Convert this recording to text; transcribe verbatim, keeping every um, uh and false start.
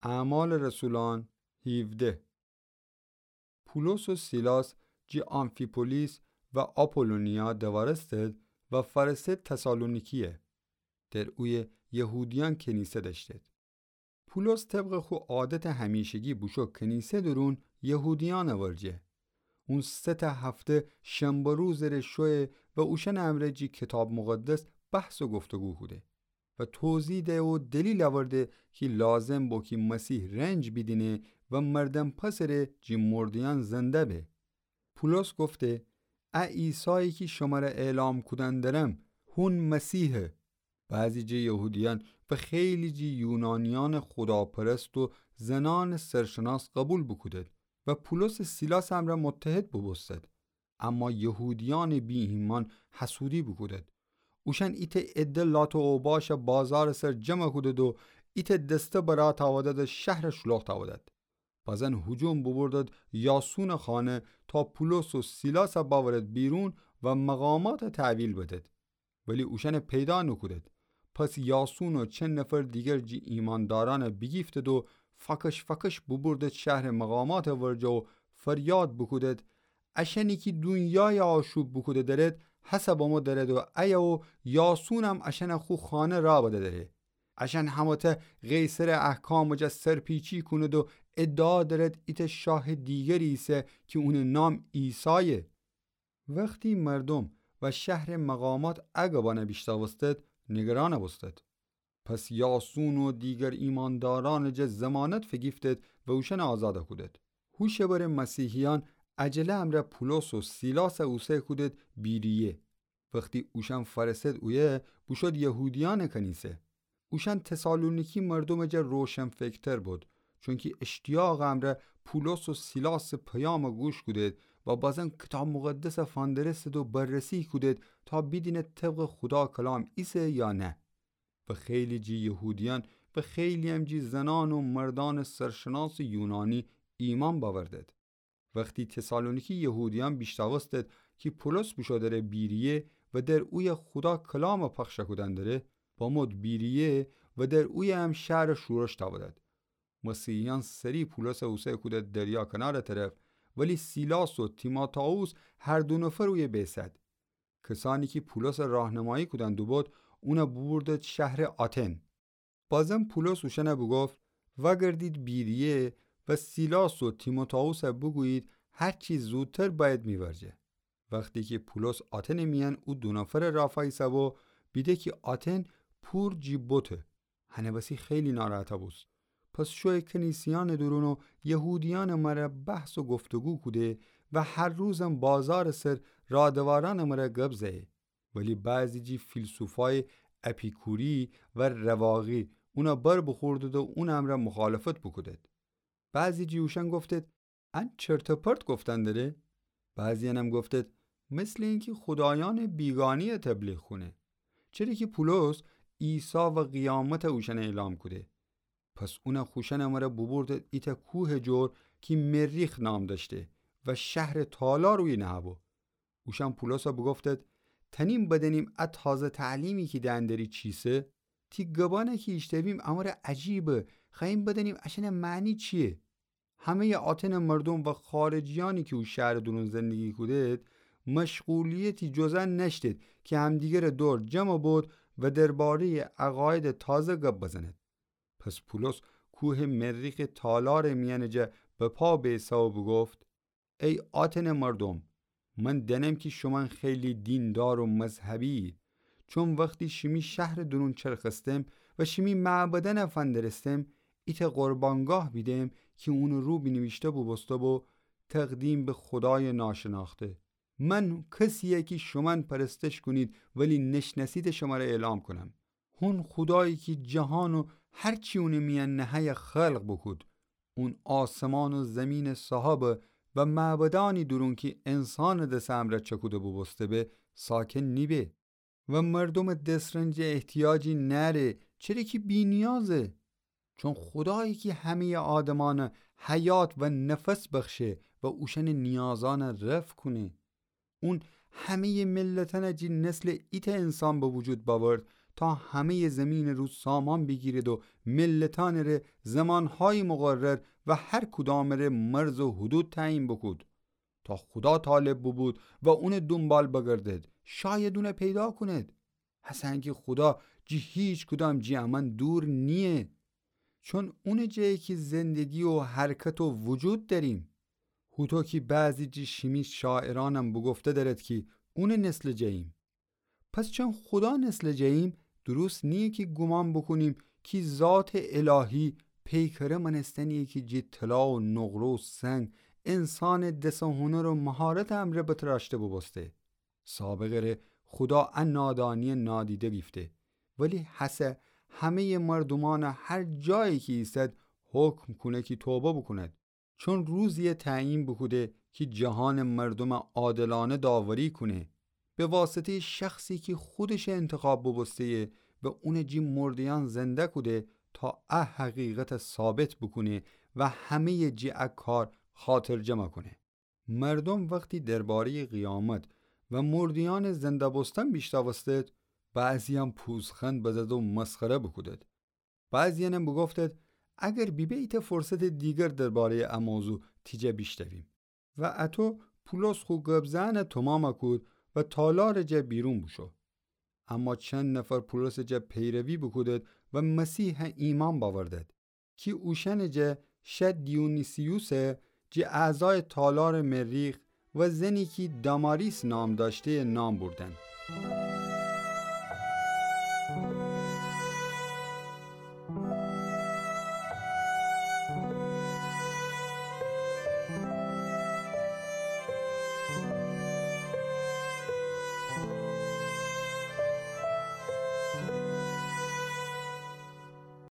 اعمال رسولان هفده. پولس و سیلاس جی آمفیپولیس و آپولونیا دوارستد و فرستد تسالونیکیه. در اوی یهودیان کنیسه داشتد. پولس طبق خو عادت همیشگی بوشو کنیسه درون یهودیان ورجه. اون سه تا هفته شنبه روز رشوه و اوشن امره جی کتاب مقدس بحث و گفتگو خوده و توضیح ده و دلیل آورده که لازم با که مسیح رنج بیدینه و مردم پسره جی مردیان زنده به. پولس گفته ا عیسایی که شما را اعلام کدن درم هون مسیحه. بعضی جی یهودیان و خیلی جی یونانیان خداپرست و زنان سرشناس قبول بکودد و پولس سیلاس هم را متحد ببستد. اما یهودیان بی ایمان حسودی بکودد. اوشن ایت ادلات و اوباش بازار سر جمع کودد و ایت دسته برا تاودد شهر شلوغ تاودد. بازن هجوم ببردد یاسون خانه تا پولس و سیلاس باورد بیرون و مقامات تعویل بدد. ولی اوشن پیدا نکودد. پس یاسون و چند نفر دیگر جی ایمانداران بگیفتد و فکش فکش ببردد شهر مقامات ورجه و فریاد بکودد اشنی که دنیای آشوب بکوده درد حسب ما درد و ایا و یاسون هم اشن خو خانه را بده داره. اشن هموته غیسر احکام و جا سرپیچی کند و ادعا درد ایت شاه دیگری ایسه که اون نام عیسایه. وقتی مردم و شهر مقامات اگبانه بیشتاوستد نگرانه بستد. پس یاسون و دیگر ایمانداران جه زمانت فگیفتد و اوشن آزاده کودد. هوش بر مسیحیان عجله امر پولس و سیلاس اوسه کودد بیریه. وقتی اوشن فرستد اویه بوشد یهودیان کنیسه. اوشن تسالونیکی مردم جه روشن فکتر بود چون که اشتیاق امر پولس و سیلاس پیام گوش کودد و بازن کتاب مقدس فاندرستد و بررسی کودد تا بیدین طبق خدا کلام ایسه یا نه. و خیلی جی یهودیان و خیلی هم جی زنان و مردان سرشناس یونانی ایمان باوردد. وقتی تسالونیکی یهودیان بیشتاوستد که پولس بشادره بیریه و در اوی خدا کلام پخش کودن داره با مد بیریه و در اوی هم شهر شورش تاودد. مسیحیان سری پولس اوسه کودد دریا کنار طرف ولی سیلاس و تیماتائوس هر دو نفر اوی بیسد. کسانی که پولس راهنمایی کودن دو بود اونا بوردد شهر آتن. بازم پولس اوشنه بگفت وگردید بیریه و سیلاس و تیموتائوس بگویید هر چی زودتر باید میورجه. وقتی که پولس آتن میان او دو نفر رافای سبو بیده که آتن پور جیبوته. هنه بسی خیلی ناراحته بوست. پس شوی کنیسیان درون و یهودیان مره بحث و گفتگو کوده و هر روزم بازار سر رادواران مره گبزه. ولی بعضی جی فیلسوفای اپیکوری و رواقی اونا بر بخوردد و اون امره مخالفت بکودد. بعضی جیوشن گفتد ان چرت پرت گفتن داره. بعضی هم گفتد مثل اینکه خدایان بیگانی تبلیغ خونه. چرا که پولس عیسی و قیامت اوشن اعلام کده. پس اون خوشن امره ببرد ایتا کوه جور که مریخ نام داشته و شهر تالا روی نهبو. اوشن پولس ها بگفتد تنیم بدنیم ات تازه تعلیمی که دندری چیسه تی گبانه که اشتبیم امر عجیبه خواهیم بدنیم اشن معنی چیه. همه آتن مردم و خارجیانی که او شهر درون زندگی کودید مشغولیتی جزن نشتید که همدیگر دور جمع بود و درباره عقاید تازه گپ بزند. پس پولس کوه مریخ تالار میانجه به پا بیسا و بگفت ای آتن مردم من دنم که شما خیلی دیندار و مذهبی چون وقتی شمی شهر درون چرخستم و شمی معبدن افندرستم ایت قربانگاه بیدم که اون رو بنویشته بو بسته بو تقدیم به خدای ناشناخته. من کسیه که شما پرستش کنید ولی نشناسید شما را اعلام کنم. اون خدایی که جهان و هرچی اون میان نهی خلق بکود. اون آسمان و زمین صحابه و معبدانی درون که انسان دسم را چکوده بو بسته به ساکن نیبه. و مردم دسرنج احتیاجی نره چرا که بی نیازه. چون خدایی که همه آدمان حیات و نفس بخشه و اوشن نیازان رفع کنه. اون همه ملتن جی نسل ایت انسان به وجود باورد تا همه زمین رو سامان بگیرد و ملتان ره زمانهای مقرر و هر کدام ره مرز و حدود تعیین بکود تا خدا طالب بود و اون دنبال بگردد شاید اون پیدا کند. حسن که خدا جی هیچ کدام جی امن دور نیه، چون اون جایی که زندگی و حرکت و وجود داریم. هوتو که بعضی جی شیمی شاعرانم بگفته دارد که اون نسل جاییم. پس چون خدا نسل جاییم درست نیه که گمان بکنیم که ذات الهی پیکره منستنیه که جی طلا و نقره و سنگ انسان دست و هنر و مهارت امره بتراشته ببسته. سابقه ره خدا ان نادانی نادیده گفته، ولی حسه همه مردمان هر جایی که ایستد حکم کنه که توبه بکند، چون روزی تعیین بکوده که جهان مردم عادلانه داوری کنه به واسطه شخصی که خودش انتخاب ببسته و اون جی مردیان زنده کده تا اه حقیقت ثابت بکنه و همه جی کار خاطر جمع کنه. مردم وقتی درباره قیامت و مردیان زنده بستن بیشتاوستد، بعضی هم پوزخند بزد و مسخره بکودد. بعضی هم بگفتد اگر بی بیت فرصت دیگر درباره اموضوع تیجه بیشتویم و اتو پولس خو گبزن تمام کود و تالار جه بیرون بشو. اما چند نفر پولس جه پیروی بکودد و مسیح ایمان باوردد که اوشن جه شد دیونیسیوسه جه اعضای تالار مریخ و زنی که داماریس نام داشته نام بردن.